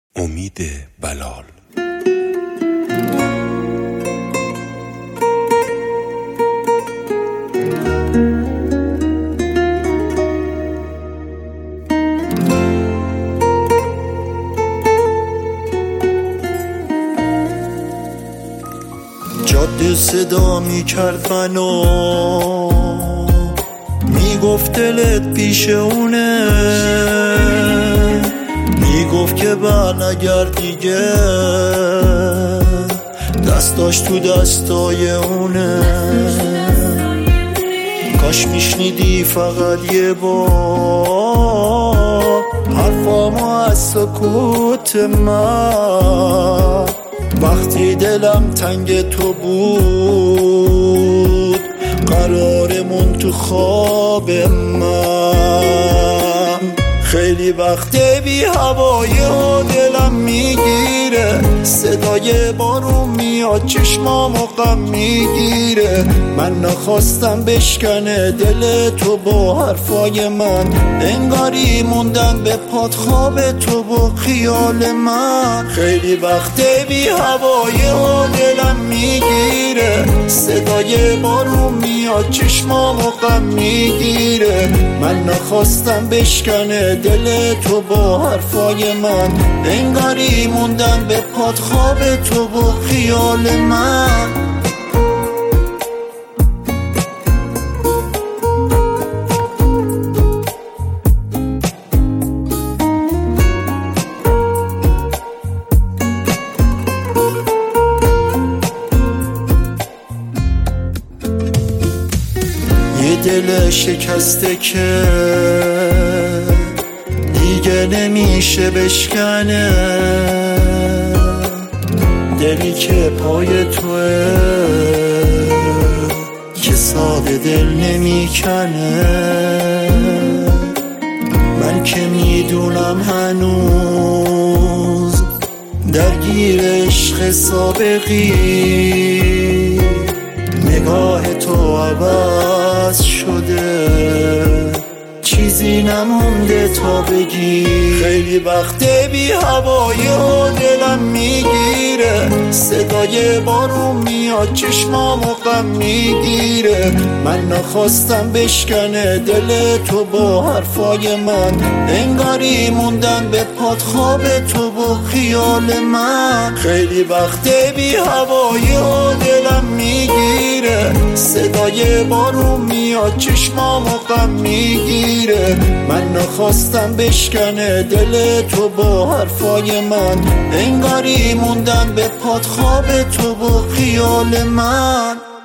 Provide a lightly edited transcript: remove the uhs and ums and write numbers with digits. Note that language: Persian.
امید بلال. جاده صدا می کرد منو، می گفت دلت پیش اونه، می گفت که برنگرد دیگه، دستاش تو دستای اونه. کاش میشنیدی فقط یه بار حرفامو از سکوت من، وقتی دلم تنگ تو بود قرارمون تو خواب من. خیلی وقته بی هوای و دلم میگیره، صدای بارون میاد چشمامو غم میگیره. من نخواستم بشکنه دل تو با حرفای من، انگاری موندن به پات خواب تو با خیال من. خیلی وقته بی هوای و دلم میگیره، صدای بارون میاد چشمامو غم میگیره. من نخواستم بشکنه دل تو با حرفای من، انگاری موندن به پات خواب تو با خیال من. یه دل شکسته که دیگه نمیشه بشکنه، دلی که پای توه که ساده دل نمیکنه. من که میدونم هنوز درگیر عشق سابقی، نگاه تو عوض شده چیزی نمونده تا بگی. خیلی وقته بی هوای و دلم میگیره، صدای بارون میاد چشمامو غم میگیره. من نخواستم بشکنه دل تو با حرفای من، انگاری موندن به پات خواب تو با خیال من. خیلی وقته بی هوای و دلم میگیره، صدای بارون میاد چشمامو غم میگیره. من نخواستم بشکنه دل تو با حرفای من، انگاری موندن به پات خواب تو با خیال من.